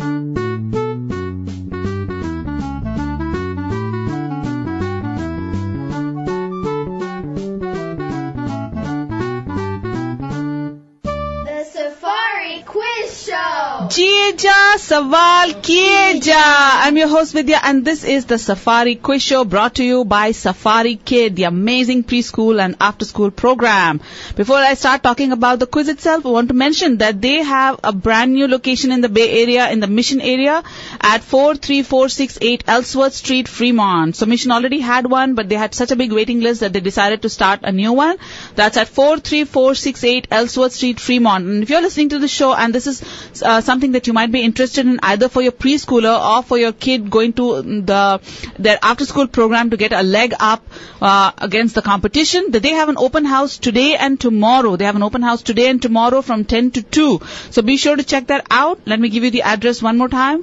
Kiyeja Sawal Kiyeja. I'm your host Vidya and this is the Safari Quiz Show brought to you by Safari Kid, the amazing preschool and after school program. Before I start talking about the quiz itself, I want to mention that they have a brand new location in the Bay Area, in the Mission area at 43468 Ellsworth Street, Fremont. So Mission already had one, but they had such a big waiting list that they decided to start a new one. That's at 43468 Ellsworth Street, Fremont. And if you're listening to the show and this is something that you might be interested in either for your preschooler or for your kid going to their after school program to get a leg up against the competition, that they have an open house today and tomorrow. They have an open house today and tomorrow from 10 to 2. So be sure to check that out. Let me give you the address one more time.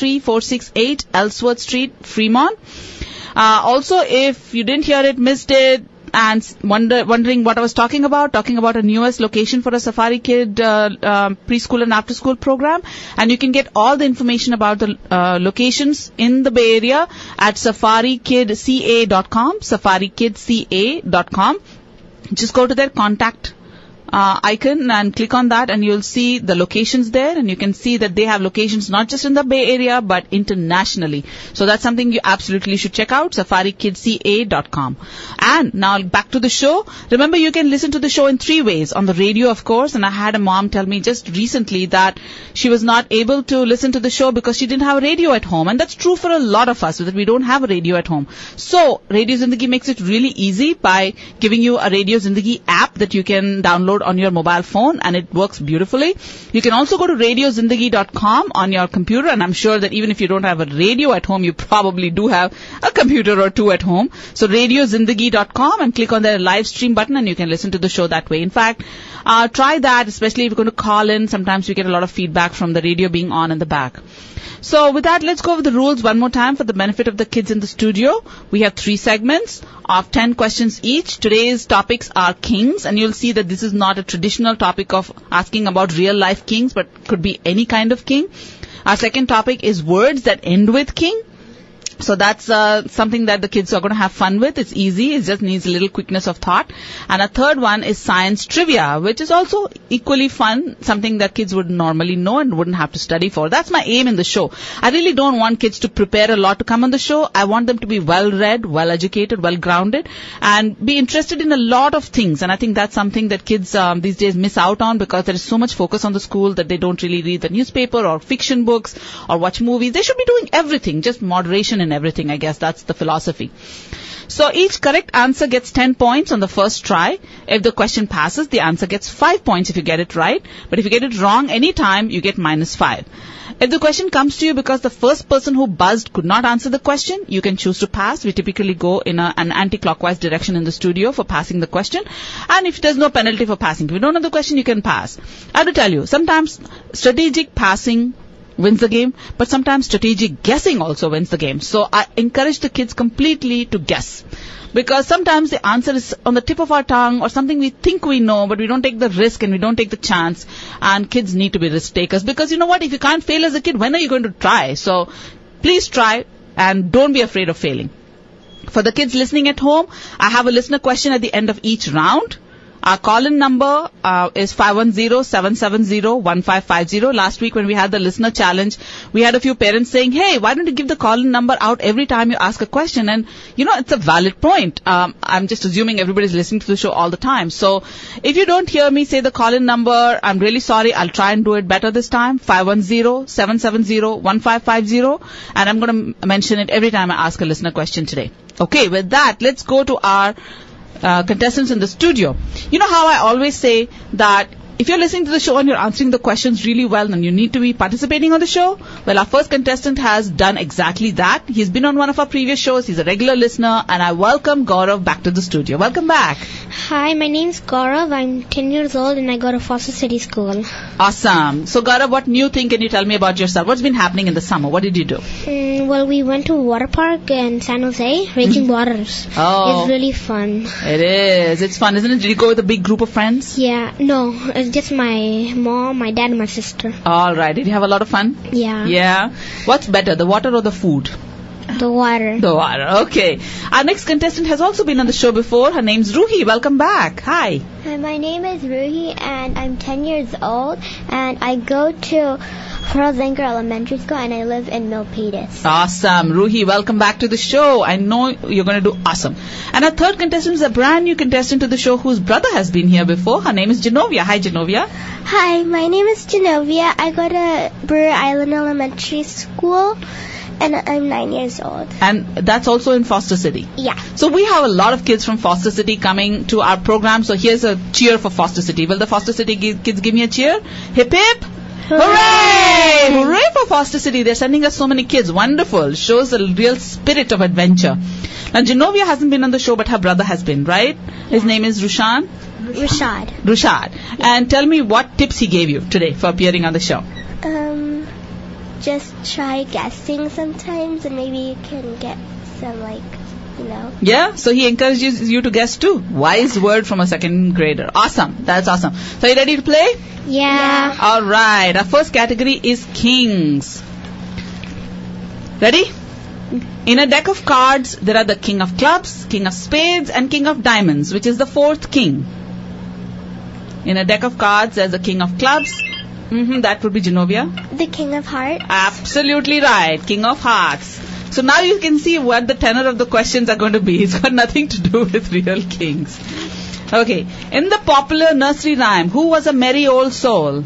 43468 Ellsworth Street, Fremont. Also, if you didn't hear it, missed it, and wondering what I was talking about a newest location for a Safari Kid preschool and after school program, and you can get all the information about the locations in the Bay Area at safarikidca.com, safarikidca.com. Just go to their contact icon and click on that and you'll see the locations there, and you can see that they have locations not just in the Bay Area but internationally. So that's something you absolutely should check out, safarikidca.com. And now back to the show. Remember, you can listen to the show in 3 ways. On the radio, of course, and I had a mom tell me just recently that she was not able to listen to the show because she didn't have a radio at home, and that's true for a lot of us, that we don't have a radio at home. So Radio Zindagi makes it really easy by giving you a Radio Zindagi app that you can download on your mobile phone, and it works beautifully. You can also go to radiozindagi.com on your computer, and I'm sure that even if you don't have a radio at home, you probably do have a computer or two at home. So radiozindagi.com and click on the live stream button and you can listen to the show that way. In fact, try that, especially if you're going to call in. Sometimes we get a lot of feedback from the radio being on in the back. So with that, let's go over the rules one more time for the benefit of the kids in the studio. We have 3 segments of 10 questions each. Today's topics are kings, and you'll see that this is not a traditional topic of asking about real life kings, but could be any kind of king. Our second topic is words that end with king. So that's something that the kids are going to have fun with. It's easy. It just needs a little quickness of thought. And a third one is science trivia, which is also equally fun, something that kids would normally know and wouldn't have to study for. That's my aim in the show. I really don't want kids to prepare a lot to come on the show. I want them to be well-read, well-educated, well-grounded, and be interested in a lot of things. And I think that's something that kids these days miss out on because there is so much focus on the school that they don't really read the newspaper or fiction books or watch movies. They should be doing everything, just moderation in everything. I guess that's the philosophy. So each correct answer gets 10 points on the first try. If the question passes, the answer gets 5 points if you get it right. But if you get it wrong any time, you get -5. If the question comes to you because the first person who buzzed could not answer the question, you can choose to pass. We typically go in an anti-clockwise direction in the studio for passing the question. And if there's no penalty for passing, if you don't know the question, you can pass. I have to tell you, sometimes strategic passing wins the game, but sometimes strategic guessing also wins the game. So I encourage the kids completely to guess, because sometimes the answer is on the tip of our tongue or something we think we know, but we don't take the risk and we don't take the chance. And kids need to be risk takers, because you know what, if you can't fail as a kid, when are you going to try? So please try and don't be afraid of failing. For the kids listening at home, I have a listener question at the end of each round. Our call-in number is 510-770-1550. Last week when we had the listener challenge, we had a few parents saying, hey, why don't you give the call-in number out every time you ask a question? And, you know, it's a valid point. I'm just assuming everybody's listening to the show all the time. So if you don't hear me say the call-in number, I'm really sorry. I'll try and do it better this time. 510-770-1550. And I'm going to mention it every time I ask a listener question today. Okay, with that, let's go to our contestants in the studio. You know how I always say that if you're listening to the show and you're answering the questions really well, then you need to be participating on the show. Well, our first contestant has done exactly that. He's been on one of our previous shows. He's a regular listener, and I welcome Gaurav back to the studio. Welcome back. Hi, my name's Gaurav. I'm 10 years old and I go to Foster City School. Awesome. So Gaurav, what new thing can you tell me about yourself? What's been happening in the summer? What did you do? Well, we went to a water park in San Jose, Raging Waters. Oh. It's really fun. It is. It's fun, isn't it? Did you go with a big group of friends? Yeah, no, Just my mom, my dad, and my sister. All right. Did you have a lot of fun? Yeah. Yeah. What's better, the water or the food? The water. The water. Okay. Our next contestant has also been on the show before. Her name's Ruhi. Welcome back. Hi. Hi, my name is Ruhi, and I'm 10 years old, and I go to Pearl-Zanker Elementary School, and I live in Milpitas. Awesome. Ruhi, welcome back to the show. I know you're going to do awesome. And our third contestant is a brand new contestant to the show whose brother has been here before. Her name is Genovia. Hi, Genovia. Hi, my name is Genovia. I go to Brewer Island Elementary School, and I'm 9 years old. And that's also in Foster City. Yeah. So we have a lot of kids from Foster City coming to our program. So here's a cheer for Foster City. Will the Foster City kids give me a cheer? Hip hip. Hooray! Hooray for Foster City. They're sending us so many kids. Wonderful. Shows the real spirit of adventure. Now, Genovia hasn't been on the show, but her brother has been, right? His name is Rashad. And tell me what tips he gave you today for appearing on the show. Just try guessing sometimes, and maybe you can get some, Yeah, so he encourages you to guess too. Wise word from a second grader. Awesome. That's awesome. So are you ready to play? Yeah. All right. Our first category is kings. Ready? In a deck of cards, there are the king of clubs, king of spades, and king of diamonds, which is the fourth king. In a deck of cards, there's the king of clubs. That would be Genovia. The king of hearts. Absolutely right. King of hearts. So now you can see what the tenor of the questions are going to be. It's got nothing to do with real kings. Okay. In the popular nursery rhyme, who was a merry old soul?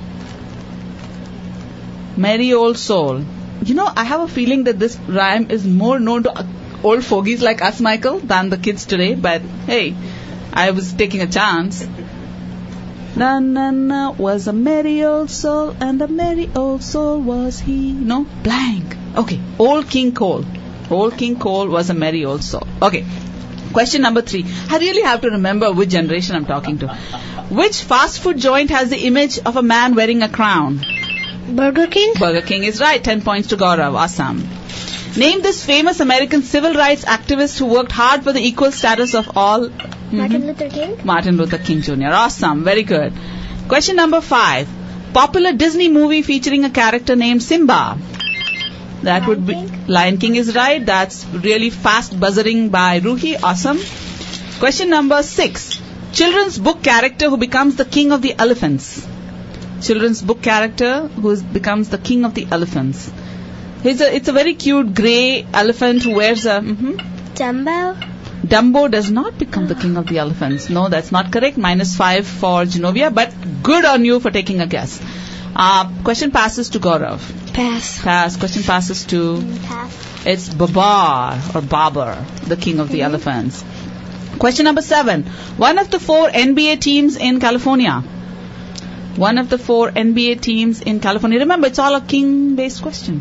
Merry old soul. You know, I have a feeling that this rhyme is more known to old fogies like us, Michael, than the kids today. But hey, I was taking a chance. Na na na was a merry old soul, and a merry old soul was he. No? Blank. Okay. Old King Cole. Old King Cole was a merry old soul. Okay. Question number 3. I really have to remember which generation I'm talking to. Which fast food joint has the image of a man wearing a crown? Burger King? Burger King is right. 10 points to Gaurav. Awesome. Name this famous American civil rights activist who worked hard for the equal status of all. Martin Luther King. Martin Luther King Jr. Awesome. Very good. Question number 5. Popular Disney movie featuring a character named Simba. That would be Lion King is right. That's really fast buzzering by Ruhi. Awesome. Question number 6. Children's book character who becomes the king of the elephants. Children's book character who becomes the king of the elephants. It's a very cute grey elephant who wears a... Dumbo. Dumbo does not become the king of the elephants. No, that's not correct. -5 for Genovia, but good on you for taking a guess. Question passes to Gaurav. Pass. Question passes to... Pass. It's Babar or Babar, the king of the elephants. Question number 7. One of the 4 NBA teams in California. One of the 4 NBA teams in California. Remember, it's all a king-based question.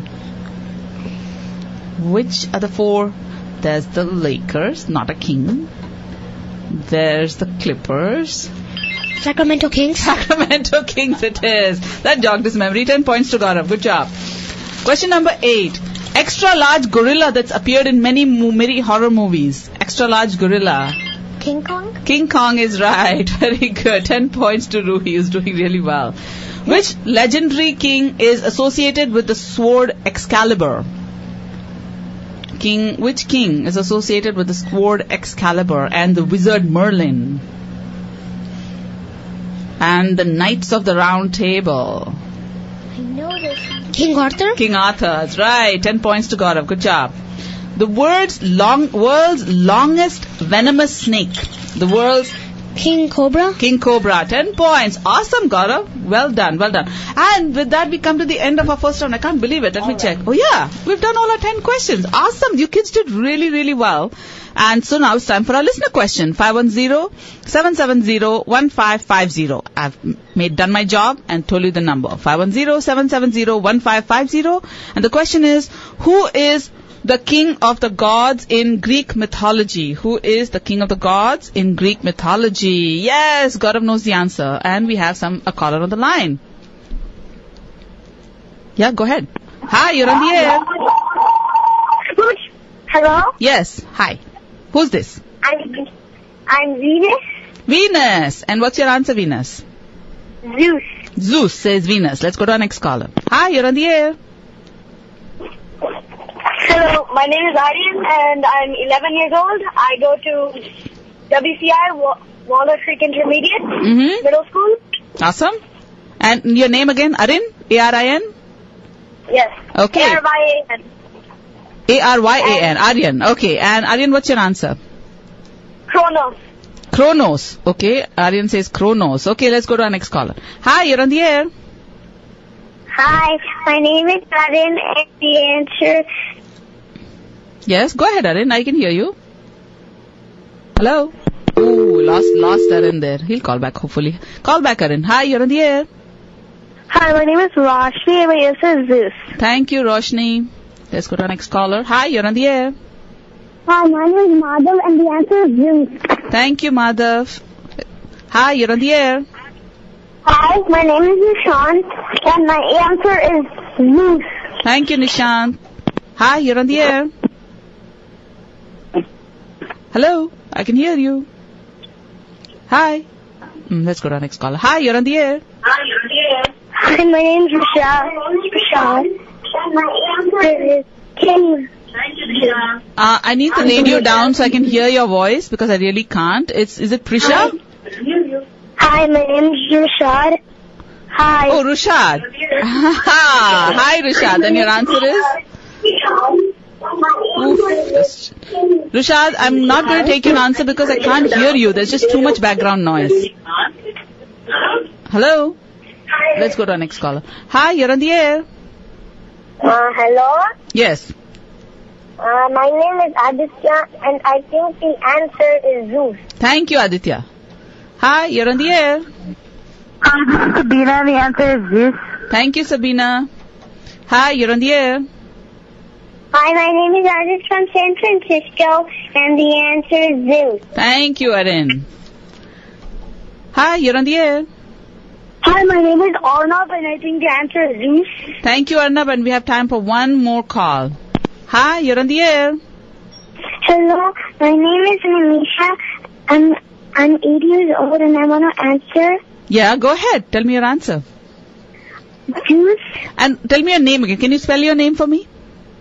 Which are the 4? There's the Lakers, not a king. There's the Clippers. Sacramento Kings. Sacramento Kings it is. That jogged his memory. 10 points to Gaurav. Good job. Question number 8. Extra large gorilla that's appeared in many horror movies. Extra large gorilla. King Kong. King Kong is right. Very good. 10 points to Ruhi, who's doing really well. Which legendary king is associated with the sword Excalibur? Which king is associated with the sword Excalibur and the wizard Merlin? And the Knights of the Round Table. I know this. King Arthur. King Arthur, that's right. 10 points to Gaurav. Good job. The world's longest venomous snake. The world's King Cobra. King Cobra. 10 points. Awesome, Gaurav. Well done. And with that, we come to the end of our first round. I can't believe it. Let me check. Oh, yeah. We've done all our 10 questions. Awesome. You kids did really, really well. And so now it's time for our listener question. 510-770-1550. I've done my job and told you the number. 510-770-1550. And the question is, who is the king of the gods in Greek mythology? Who is the king of the gods in Greek mythology? Yes, Gaurav knows the answer. And we have a caller on the line. Yeah, go ahead. Hi, you're on the air. Hello? Yes, hi. Who's this? I'm Venus. Venus. And what's your answer, Venus? Zeus. Zeus, says Venus. Let's go to our next caller. Hi, you're on the air. Hello, my name is Aryan and I'm 11 years old. I go to WCI, Waller Creek Intermediate, middle school. Awesome. And your name again? Arin? A-R-I-N? Yes. Okay. A-R-Y-A-N. A-R-Y-A-N. Aryan. Okay. And Aryan, what's your answer? Chronos. Chronos. Okay. Aryan says Chronos. Okay, let's go to our next caller. Hi, you're on the air. Hi, my name is Aryan and the answer... Yes, go ahead, Aryan. I can hear you. Hello? Ooh, lost Aryan there. He'll call back, hopefully. Call back, Aryan. Hi, you're on the air. Hi, my name is Roshni and my answer is Zeus. Thank you, Roshni. Let's go to our next caller. Hi, you're on the air. Hi, my name is Madhav and the answer is Zeus. Thank you, Madhav. Hi, you're on the air. Hi, my name is Nishant and my answer is Zeus. Thank you, Nishant. Hi, you're on the air. Hello, I can hear you. Hi. Let's go to our next caller. Hi, you're on the air. Hi, my name is Rashad. And my answer is King. I need the radio down so I can hear your voice because I really can't. Is it Prisha? Hi, my name is Rashad. Hi. Oh, Rushad. Hi, Rushad. Then your answer is? Oof. Rushad, I'm not going to take your answer because I can't hear you. There's just too much background noise. Hello? Let's go to our next caller. Hi, you're on the air. Hello? Yes. My name is Aditya and I think the answer is Zeus. Thank you, Aditya. Hi, you're on the air. Hi, this is Sabina. The answer is Zeus. Thank you, Sabina. Hi, you're on the air. Hi, my name is Arjit from San Francisco, and the answer is Zeus. Thank you, Arin. Hi, you're on the air. Hi, my name is Arnab, and I think the answer is Zeus. Thank you, Arnab, and we have time for one more call. Hi, you're on the air. Hello, my name is Manisha. I'm 8 years old, and I want to answer. Yeah, go ahead. Tell me your answer. Zeus. And tell me your name again. Can you spell your name for me?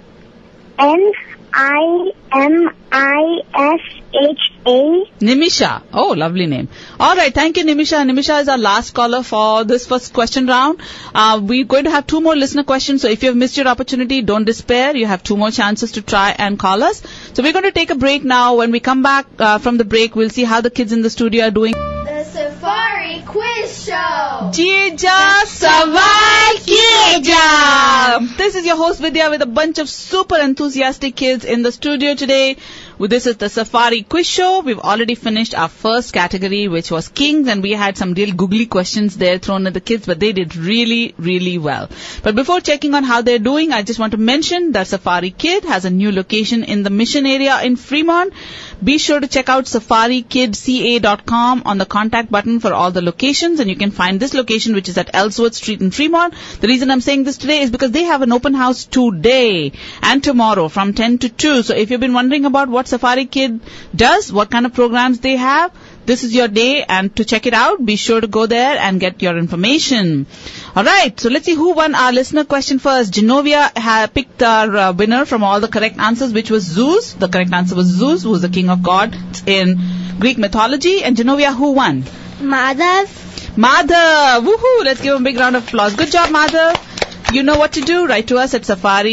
Nimisha. Nimisha. Oh, lovely name. All right. Thank you, Nimisha. Nimisha is our last caller for this first question round. We're going to have two more listener questions. So if you have missed your opportunity, don't despair. You have two more chances to try and call us. So we're going to take a break now. When we come back from the break, we'll see how the kids in the studio are doing. The Safari Quiz Show. Jija Sawal Kiyeja. This is your host Vidya with a bunch of super enthusiastic kids in the studio today. This is the Safari Quiz Show. We've already finished our first category, which was Kings, and we had some real googly questions there thrown at the kids, but they did really, really well. But before checking on how they're doing, I just want to mention that Safari Kid has a new location in the Mission area in Fremont. Be sure to check out safarikidca.com on the contact button for all the locations, and you can find this location, which is at Ellsworth Street in Fremont. The reason I'm saying this today is because they have an open house today and tomorrow from 10 to 2. So if you've been wondering about what Safari Kid does, what kind of programs they have, this is your day, and to check it out, be sure to go there and get your information. Alright, so let's see who won our listener question first. Genovia picked our winner from all the correct answers, which was Zeus. The correct answer was Zeus, who was the king of gods in Greek mythology. And Genovia, who won? Madhav. Madhav! Woohoo! Let's give him a big round of applause. Good job, Madhav. You know what to do. Write to us at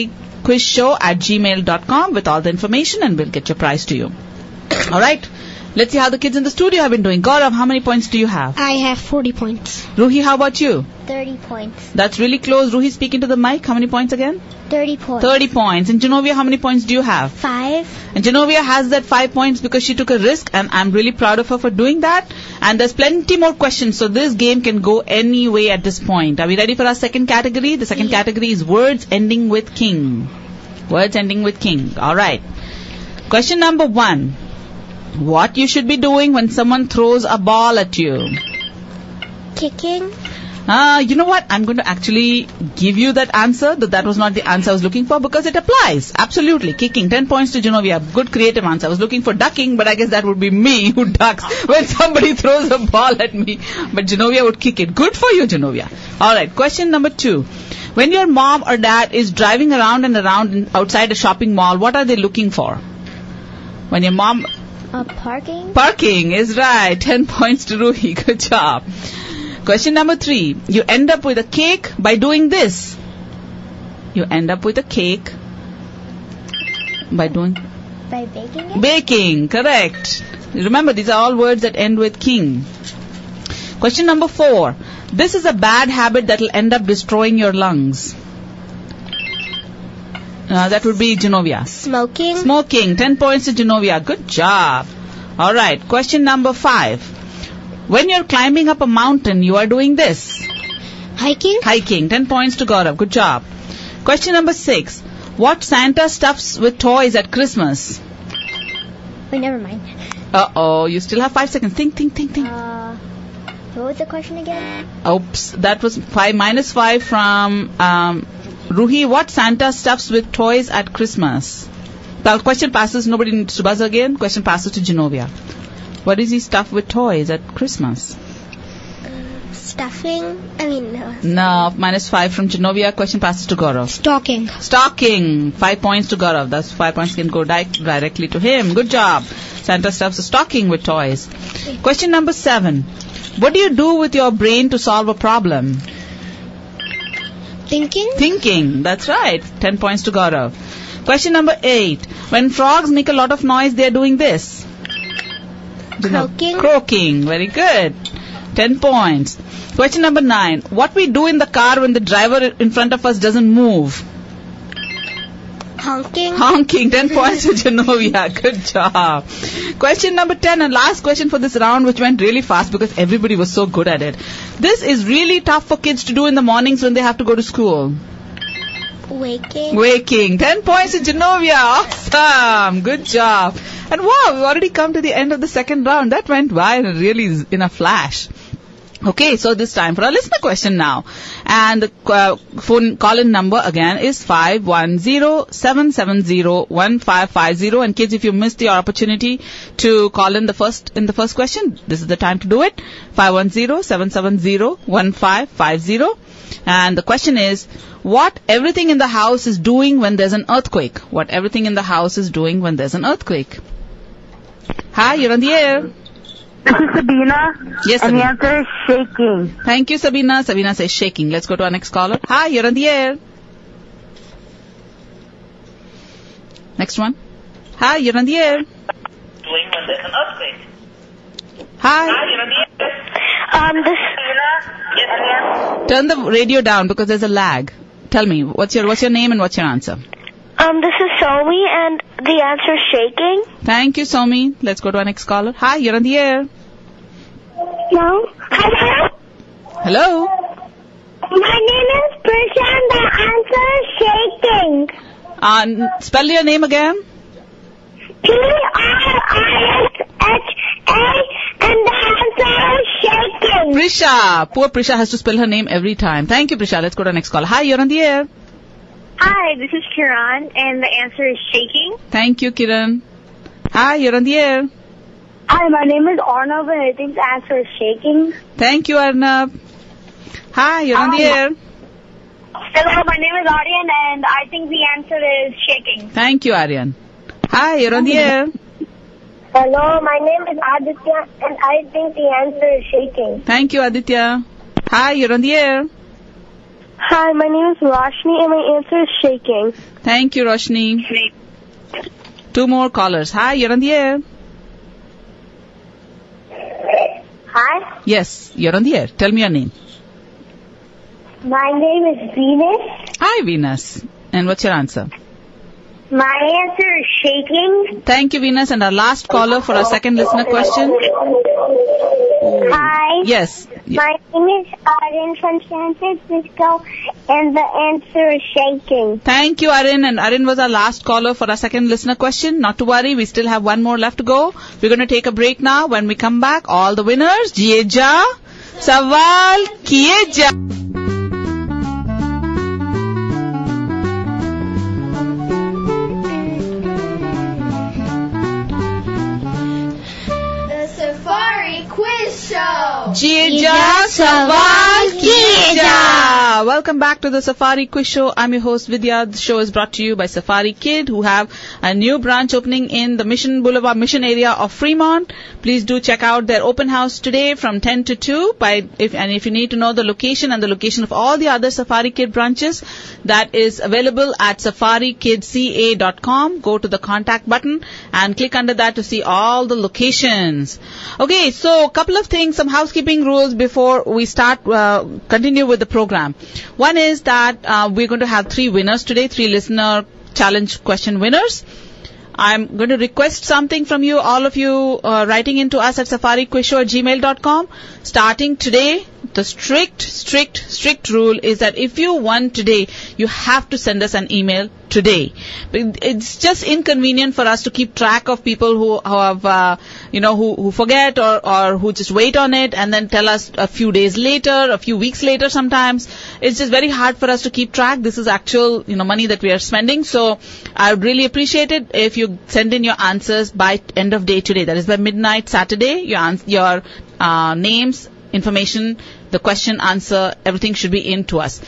safaricquizshow@gmail.com with all the information, and we'll get your prize to you. Alright. Let's see how the kids in the studio have been doing. Gaurav, how many points do you have? I have 40 points. Ruhi, how about you? 30 points. That's really close. Ruhi, speak into the mic. How many points again? 30 points. 30 points. And Genovia, how many points do you have? 5. And Genovia has that 5 points because she took a risk, and I'm really proud of her for doing that. And there's plenty more questions, so this game can go any way at this point. Are we ready for our second category? The second category is words ending with king. Words ending with king. Alright. Question number 1. What you should be doing when someone throws a ball at you? Kicking. You know what? I'm going to actually give you that answer. That was not the answer I was looking for because it applies. Absolutely. Kicking. 10 points to Genovia. Good creative answer. I was looking for ducking, but I guess that would be me who ducks when somebody throws a ball at me. But Genovia would kick it. Good for you, Genovia. Alright. Question number 2. When your mom or dad is driving around and around outside a shopping mall, what are they looking for? When your mom... Parking. Parking is right. 10 points to Ruhi. Good job. Question number 3. You end up with a cake by doing this. You end up with a cake by doing... By baking it? Baking. Correct. Remember, these are all words that end with king. Question number 4. This is a bad habit that will end up destroying your lungs. That would be Genovia. Smoking. Smoking. 10 points to Genovia. Good job. Alright. Question number 5. When you're climbing up a mountain, you are doing this. Hiking. Hiking. 10 points to Gaurav. Good job. Question number 6. What Santa stuffs with toys at Christmas? Wait, never mind. Uh-oh. You still have 5 seconds. Think. What was the question again? Oops. That was 5 minus 5 from Ruhi. What Santa stuffs with toys at Christmas? The question passes. Nobody needs to buzz again. Question passes to Genovia. What is he stuffed with toys at Christmas? Stuffing. No. Minus 5 from Genovia. Question passes to Gaurav. Stocking. 5 points to Gaurav. That's 5 points can go directly to him. Good job. Santa stuffs a stocking with toys. Question number 7. What do you do with your brain to solve a problem? Thinking. That's right. 10 points to Gaurav. Question number 8. When frogs make a lot of noise, they are doing this. Croaking. Very good. 10 points. Question number 9. What we do in the car when the driver in front of us doesn't move? Honking. 10 points to Genovia. Good job. Question number 10 and last question for this round, which went really fast because everybody was so good at it. This is really tough for kids to do in the mornings when they have to go to school. Waking. 10 points to Genovia. Awesome. Good job. And wow, we've already come to the end of the second round. That went by really in a flash. Okay, so this time for a listener question now. And the phone call-in number again is 510-770-1550. And kids, if you missed your opportunity to call in the first question, this is the time to do it. 510-770-1550. And the question is, what everything in the house is doing when there's an earthquake? What everything in the house is doing when there's an earthquake? Hi, you're on the air. This is Sabina. Yes, and Sabina. the answer is shaking. Thank you, Sabina. Sabina says shaking. Let's go to our next caller. Hi, you're on the air. Next one. Hi, you're on the air. Doing when there's an earthquake. Hi. You're on the air. Turn the radio down because there's a lag. Tell me, what's your name and what's your answer? This is Somi, and the answer is shaking. Thank you, Somi. Let's go to our next caller. Hi, you're on the air. No. Hello. My name is Prisha, and the answer is shaking. Spell your name again. Prisha, and the answer is shaking. Prisha. Poor Prisha has to spell her name every time. Thank you, Prisha. Let's go to our next caller. Hi, you're on the air. Hi, this is Kiran, and the answer is shaking. Thank you, Kiran. Hi, you're on the air. Hi, my name is Arnav, and I think the answer is shaking. Thank you, Arnab. Hi, you're on the air. Hello, my name is Aryan, and I think the answer is shaking. Thank you, Aryan. Hi, you're on the air. Hello, my name is Aditya, and I think the answer is shaking. Thank you, Aditya. Hi, you're on the air. Hi, my name is Roshni, and my answer is shaking. Thank you, Roshni. 2 more callers. Hi, you're on the air. Hi, Yes, you're on the air. Tell me your name. my name is Venus. Hi, Venus. And what's your answer? My answer is shaking. Thank you, Venus. And our last caller for our second listener question. Hi. Yes. My name is Aryan from San Francisco, and the answer is shaking. Thank you, Arin. And Arin was our last caller for our second listener question. Not to worry, we still have 1 more left to go. We're going to take a break now. When we come back, all the winners, Jieja, सवाल किए जा The Safari Quiz Show. Jija Sawal Kiya. Welcome back to the Safari Quiz Show. I'm your host Vidya. The show is brought to you by Safari Kid, who have a new branch opening in the Mission Boulevard Mission area of Fremont. Please do check out their open house today from 10 to 2. If you need to know the location and the location of all the other Safari Kid branches, that is available at safarikidca.com. Go to the contact button and click under that to see all the locations. Okay, so a couple of things, some housekeeping rules before we start, continue with the program. One is that we're going to have 3 winners today, 3 listener challenge question winners. I'm going to request something from you, all of you writing into us at safariquizshow@gmail.com. Starting today, the strict rule is that if you won today, you have to send us an email today. It's just inconvenient for us to keep track of people who have, who forget or who just wait on it and then tell us a few days later, a few weeks later sometimes. It's just very hard for us to keep track. This is actual, money that we are spending. So I would really appreciate it if you send in your answers by end of day today. That is by midnight Saturday. Your names, information, the question, answer, everything should be in to us.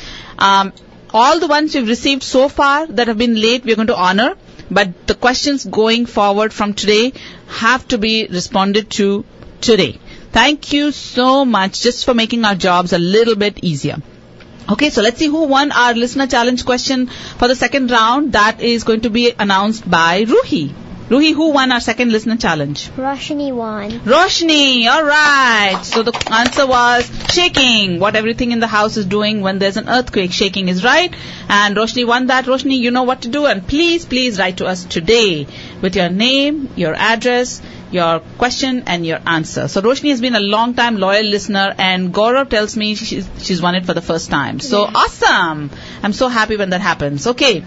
All the ones we've received so far that have been late, we're going to honor. But the questions going forward from today have to be responded to today. Thank you so much just for making our jobs a little bit easier. Okay, so let's see who won our listener challenge question for the second round. That is going to be announced by Ruhi. Ruhi, who won our second listener challenge? Roshni won. Roshni, alright. So the answer was shaking. What everything in the house is doing when there's an earthquake. Shaking is right. And Roshni won that. Roshni, you know what to do. And please write to us today with your name, your address, your question and your answer. So Roshni has been a long time loyal listener and Gaurav tells me she's won it for the first time. So awesome. I'm so happy when that happens. Okay.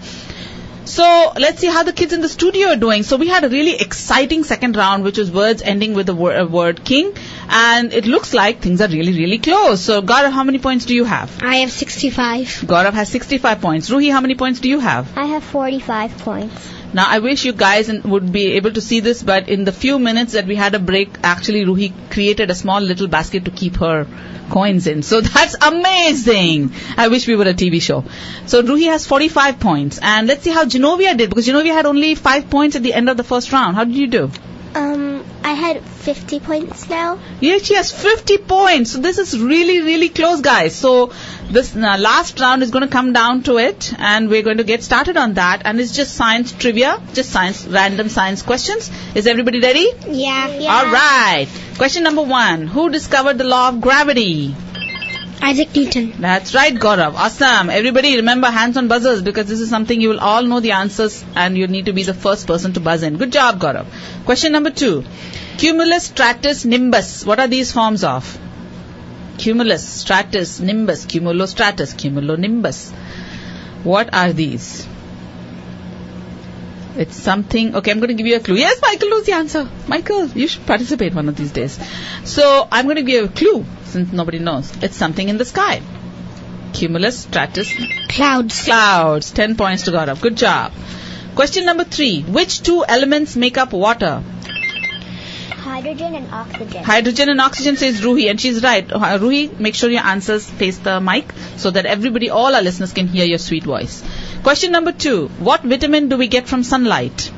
So let's see how the kids in the studio are doing. So we had a really exciting second round, which was words ending with the word king. And it looks like things are really, really close. So Gaurav, how many points do you have? I have 65. Gaurav has 65 points. Ruhi, how many points do you have? I have 45 points. Now, I wish you guys would be able to see this, but in the few minutes that we had a break, actually Ruhi created a small little basket to keep her coins in. So that's amazing. I wish we were a TV show. So Ruhi has 45 points. And let's see how Genovia did, because Genovia had only 5 points at the end of the first round. How did you do? I had 50 points now. Yeah, she has 50 points. So this is really, really close, guys. So this last round is going to come down to it, and we're going to get started on that. And it's just science trivia, just random science questions. Is everybody ready? Yeah. All right. Question number 1. Who discovered the law of gravity? Isaac Newton. That's right, Gaurav. Awesome. Everybody remember hands on buzzers, because this is something you will all know the answers and you need to be the first person to buzz in. Good job, Gaurav. Question number 2. Cumulus, stratus, nimbus. What are these forms of? Cumulus, stratus, nimbus, cumulostratus, cumulonimbus. What are these? It's something. Okay, I'm going to give you a clue. Yes, Michael knows the answer. Michael, you should participate one of these days. So I'm going to give you a clue since nobody knows. It's something in the sky. Cumulus, stratus, Clouds. clouds. 10 points to Gaurav. Good job. Question number 3. Which 2 elements make up water? Hydrogen and oxygen. Hydrogen and oxygen, says Ruhi, and she's right. Ruhi, make sure your answers face the mic so that everybody, all our listeners, can hear your sweet voice. Question number 2. What vitamin do we get from sunlight?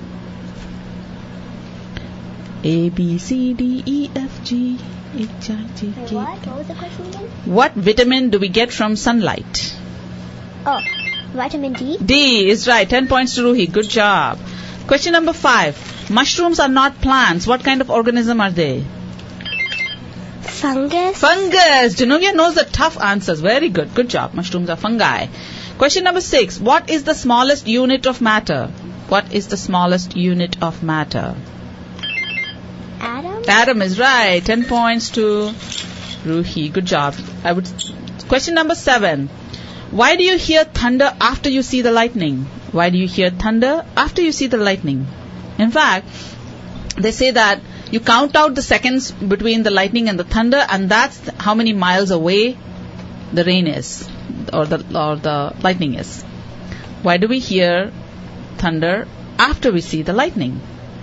A, B, C, D, E, F, G, H, I, J, K. What was the question again? What vitamin do we get from sunlight? Oh, vitamin D. D is right. 10 points to Ruhi. Good job. Question number 5. Mushrooms are not plants. What kind of organism are they? Fungus. Fungus. Genovia knows the tough answers. Very good. Good job. Mushrooms are fungi. Question number 6. What is the smallest unit of matter? What is the smallest unit of matter? Atom. Atom is right. 10 points to Ruhi. Good job. Question number 7. Why do you hear thunder after you see the lightning? Why do you hear thunder after you see the lightning? In fact, they say that You count out the seconds between the lightning and the thunder, and that's how many miles away the rain is, or the lightning is. Why do we hear thunder after we see the lightning?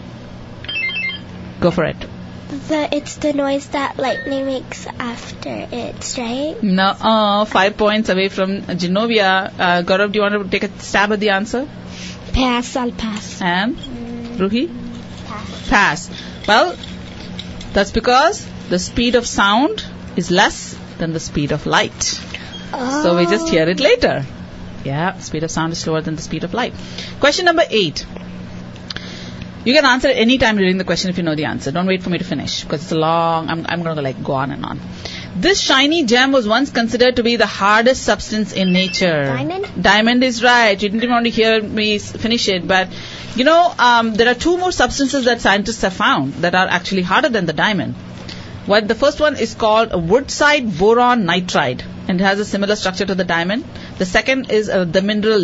Go for it. It's the noise that lightning makes after it's, right? No, 5 points away from Genovia. Gaurav, do you want to take a stab at the answer? Pass, I'll pass. And Ruhi? Pass. Well, that's because the speed of sound is less than the speed of light. Oh. So we just hear it later. Yeah, speed of sound is slower than the speed of light. Question number 8. You can answer at any time during the question if you know the answer. Don't wait for me to finish because it's a long. I'm going to go on and on. This shiny gem was once considered to be the hardest substance in nature. Diamond? Diamond is right. You didn't even want to hear me finish it, but there are 2 more substances that scientists have found that are actually harder than the diamond. The first one is called a Woodside boron nitride, and it has a similar structure to the diamond. The second is the mineral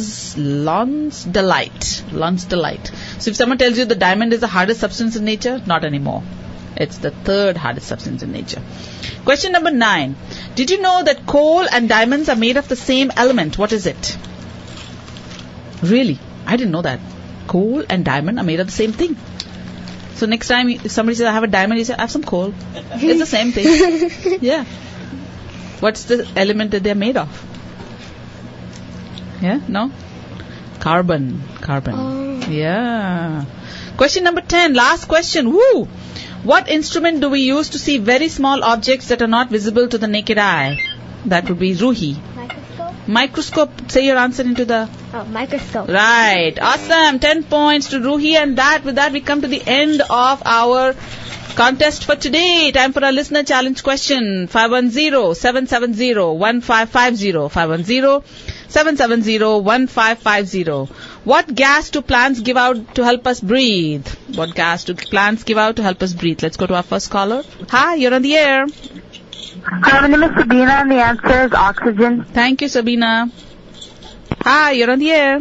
Lonsdaleite. So if someone tells you the diamond is the hardest substance in nature, not anymore. It's the 3rd hardest substance in nature. Question number 9. Did you know that coal and diamonds are made of the same element? What is it? Really? I didn't know that. Coal and diamond are made of the same thing. So next time if somebody says, I have a diamond, you say, I have some coal. It's the same thing. Yeah. What's the element that they're made of? Yeah? No? Carbon. Oh. Yeah. Question number 10. Last question. Woo! What instrument do we use to see very small objects that are not visible to the naked eye? That would be Ruhi. Microscope. Say your answer into the... Microscope. Right. Awesome. 10 points to Ruhi. And with that we come to the end of our contest for today. Time for our listener challenge question. 510-770-1550. 510-770-1550. What gas do plants give out to help us breathe? What gas do plants give out to help us breathe? Let's go to our first caller. Hi, you're on the air. Hi, my name is Sabina, and the answer is oxygen. Thank you, Sabina. Hi, you're on the air.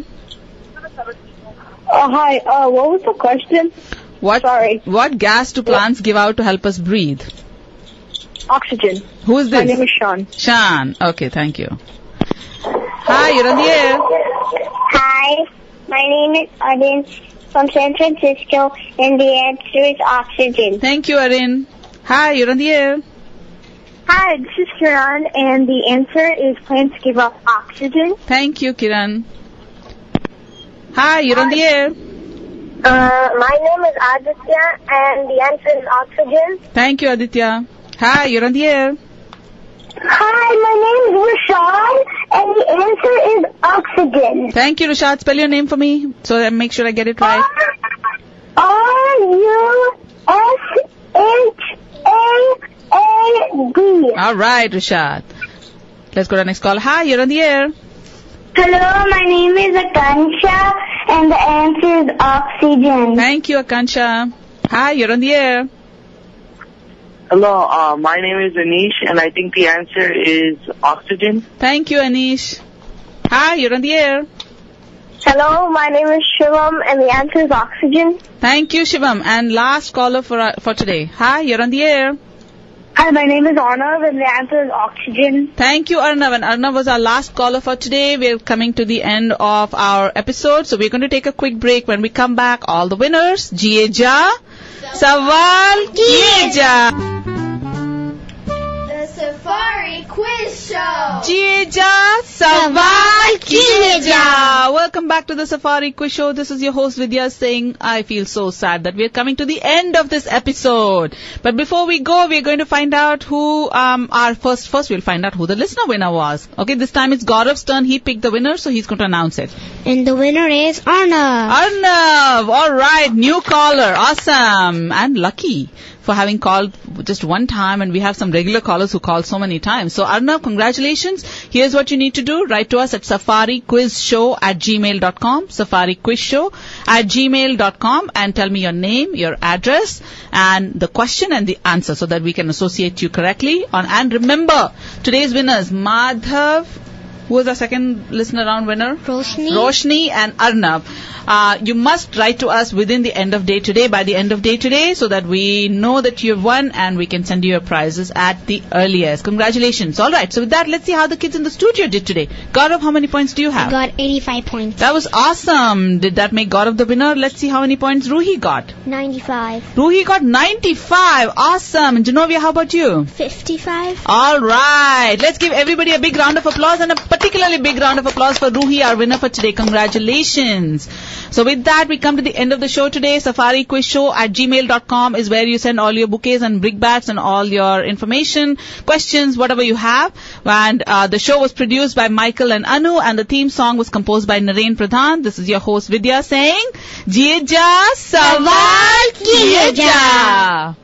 Hi, what was the question? What gas do plants give out to help us breathe? Oxygen. Who is this? My name is Sean. Sean. Okay, thank you. Hi, you're on the air. Hi, my name is Arin from San Francisco, and the answer is oxygen. Thank you, Arin. Hi, you're on the air. Hi, this is Kiran, and the answer is plants give off oxygen. Thank you, Kiran. Hi, you're on the air. My name is Aditya, and the answer is oxygen. Thank you, Aditya. Hi, you're on the air. Hi, my name is Rashad, and the answer is oxygen. Thank you, Rashad. Spell your name for me so that I make sure I get it right. R-U-S-H-A-A-D. All right, Rashad. Let's go to the next call. Hi, you're on the air. Hello, my name is Akansha, and the answer is oxygen. Thank you, Akansha. Hi, you're on the air. Hello, my name is Anish, and I think the answer is oxygen. Thank you, Anish. Hi, you're on the air. Hello, my name is Shivam, and the answer is oxygen. Thank you, Shivam. And last caller for today. Hi, you're on the air. Hi, my name is Arnav, and the answer is oxygen. Thank you, Arnav. And Arnav was our last caller for today. We're coming to the end of our episode, so we're going to take a quick break. When we come back, all the winners, Jiye Ja, Sawal Kiye Ja. The Safari Quiz Show. Jiye Ja, Sawal Kiye Ja. Welcome back to the Safari Quiz Show. This is your host Vidya saying, I feel so sad that we're coming to the end of this episode. But before we go, we're going to find out who first we'll find out who the listener winner was. Okay, this time it's Gaurav's turn. He picked the winner, so he's going to announce it. And the winner is Arnav. Arnav! Alright, new caller. Awesome. And lucky for having called just one time, and we have some regular callers who call so many times. So Arnav, congratulations. Here's what you need to do. Write to us at safariquizshow@gmail.com, safariquizshow@gmail.com, and tell me your name, your address, and the question and the answer so that we can associate you correctly. And remember, today's winners, Madhav, Who was our second listener round winner? Roshni and Arnab. You must write to us within the end of day today, by the end of day today, so that we know that you've won and we can send you your prizes at the earliest. Congratulations. All right. So with that, let's see how the kids in the studio did today. Gaurav, how many points do you have? I got 85 points. That was awesome. Did that make Gaurav the winner? Let's see how many points Ruhi got. 95. Ruhi got 95. Awesome. And Genovia, how about you? 55. All right. Let's give everybody a big round of applause, and a particularly big round of applause for Ruhi, our winner for today. Congratulations. So with that, we come to the end of the show today. SafariQuizShow@gmail.com is where you send all your bouquets and brickbats and all your information, questions, whatever you have. And the show was produced by Michael and Anu, and the theme song was composed by Naren Pradhan. This is your host Vidya saying, Jiye ja, sawal kiye ja.